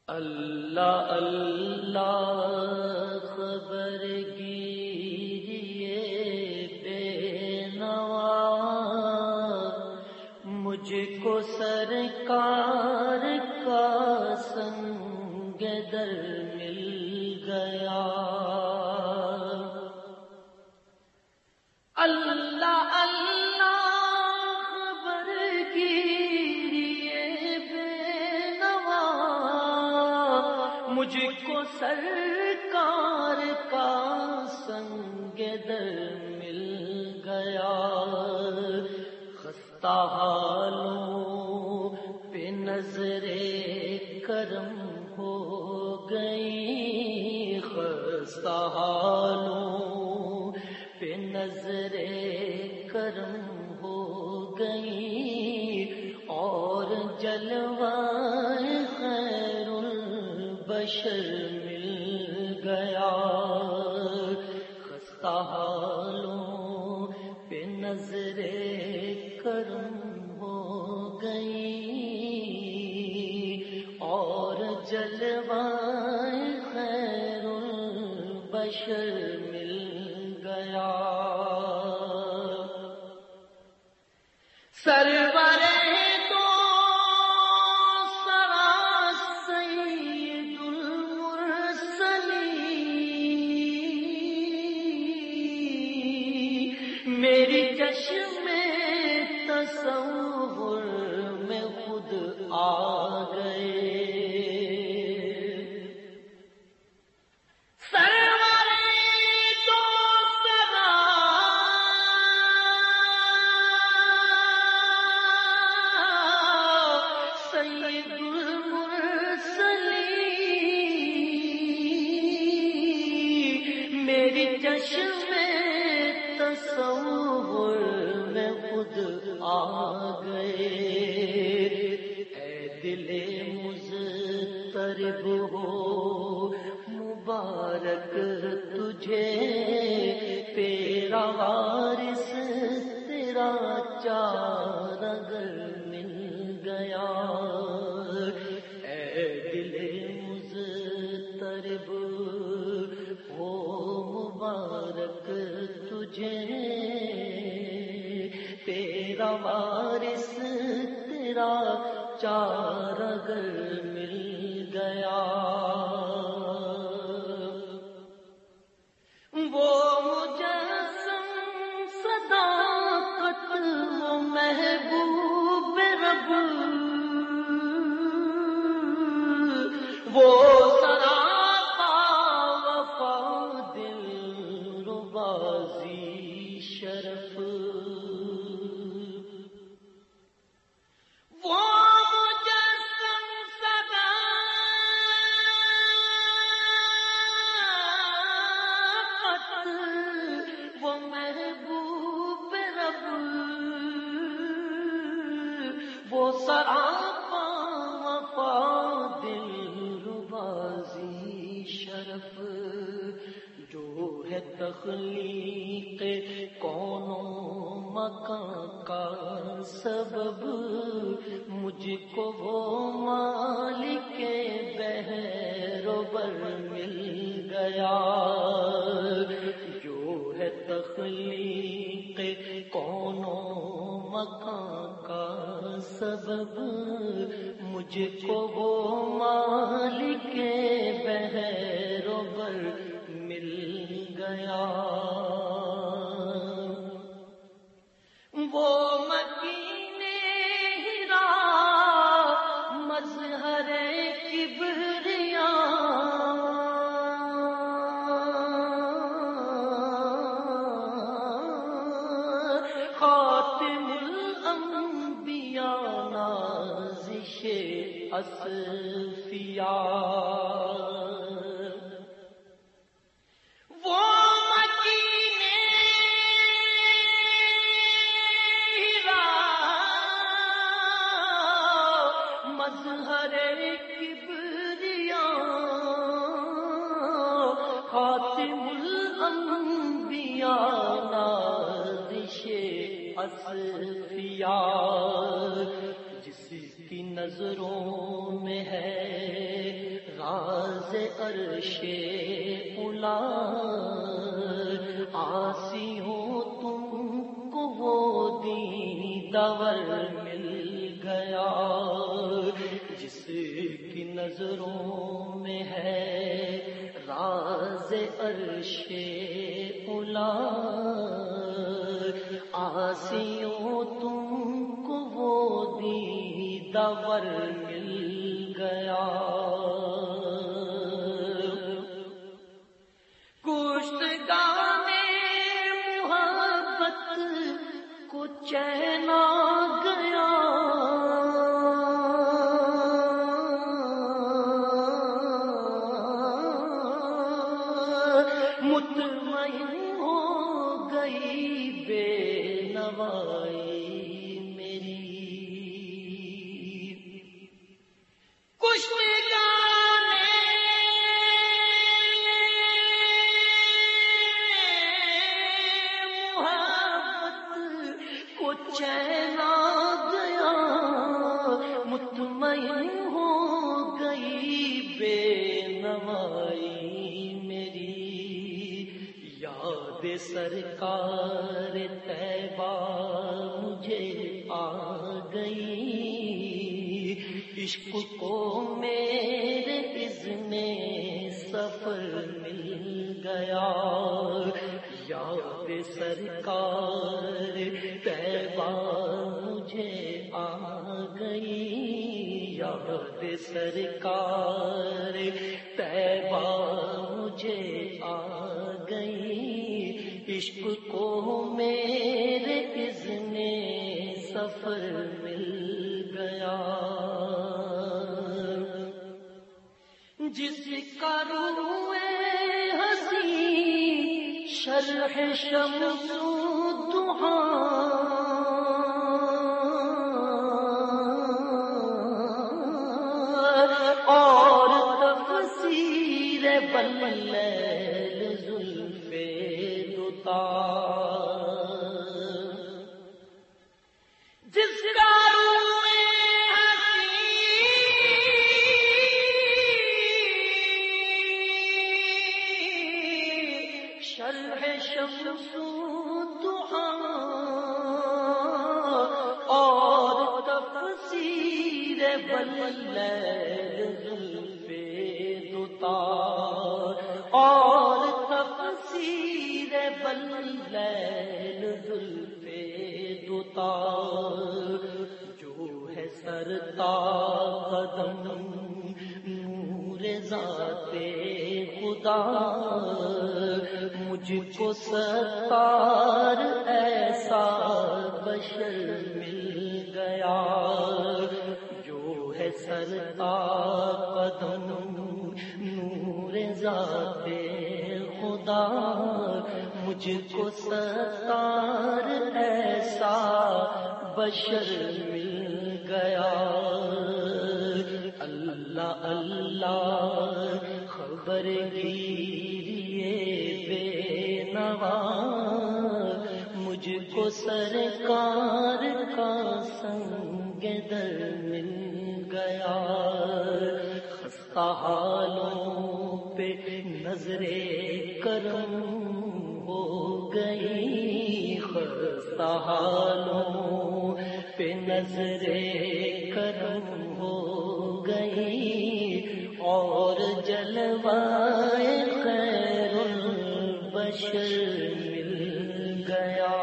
اللہ اللہ خبر گیریے بے نوا، مجھ کو سرکار کا سنگ در مل گیا۔ اللہ اللہ خبر گیریے بے نوا، مجھ کو سرکار کا سنگ در مل گیا۔ خستہ حالوں پہ نظر کرم ہو گئی، خستہ حالوں پہ نظر کرم ہو گئی، اور جلوہ خیر البشر مل گیا۔ خستہ حالوں پہ نظر کرم ہو گئی، اور جلوہ خیر البشر مل گیا۔ سرور تو سرا سید المرسلین، میری چشم تصور میں خود آ گئے۔ میری چشم تصور میں خود آ گئے۔ اے دل مضطرب ہو مبارک تجھے، تیرا وارث تیرا چار اگر مل گیا۔ اے دل مضطرب ہو مبارک تجھے، تیرا وارث تیرا چار اگر مل گیا۔ وہ مجسم صداقت وہ محبوب رب، وہ سراپا وفا دل ربازی شرف، وہ مجسم صداقت وہ محبوب رب، وہ سراپا وفا دل ربازی شرف، جو ہے تخلیق کون و مکان کا سبب، مجھ کو وہ مالک بحر و بر مل گیا۔ جو ہے تخلیق کون و مکان کا سبب، مجھ کو وہ مالک بحر و بر مل گیا۔ وہ مکین ہرا مظہر کبریا، خاتم الانبیاء نازش اصفیاء، وہ مکین ہرا مظہر کبریا، خاتم الانبیاء نازش اصفیاء، جس کی نظروں میں ہے راز عرش اولا آسی ہو تم کو وہ دیدار مل گیا جس کی نظروں میں ہے راز عرش اولا آسی ہو تم کو وہ دیدار مل گیا چین آ گیا مطمئن ہو گئی بے نوائی میری چین آ گیا مطمئن ہو گئی بے نوائی میری یاد سرکار طیبہ مجھے آ گئی عشق کو میرے اذن سفر مل گیا یاد سرکار طیبہ مجھے آ گئی یاد سرکار طیبہ مجھے آ گئی عشق کو میرے اذن سفر مل گیا جس کا روئے ہنسی شرح شمس دہا اور تفسیر باللیل زلف دوتا جس کا شرح شمس دہا اور تفسیر باللیل زلف دوتا اور تفسیر باللیل زلف دوتا جو ہے سرتا قدم نور ذات خدا مجھ کو ستار ایسا بشر مل گیا جو ہے سرتا قدم نور ذات خدا مجھ کو ستار ایسا بشر مل گیا اللہ اللہ خبر گیریے بے نوا مجھ کو سرکار کا سنگ در مل گیا خستہ حالوں پہ نظر کرم ہو گئی خستہ حالوں پہ نظر کرم ہو گئی اور جلوائے خیر البشر مل گیا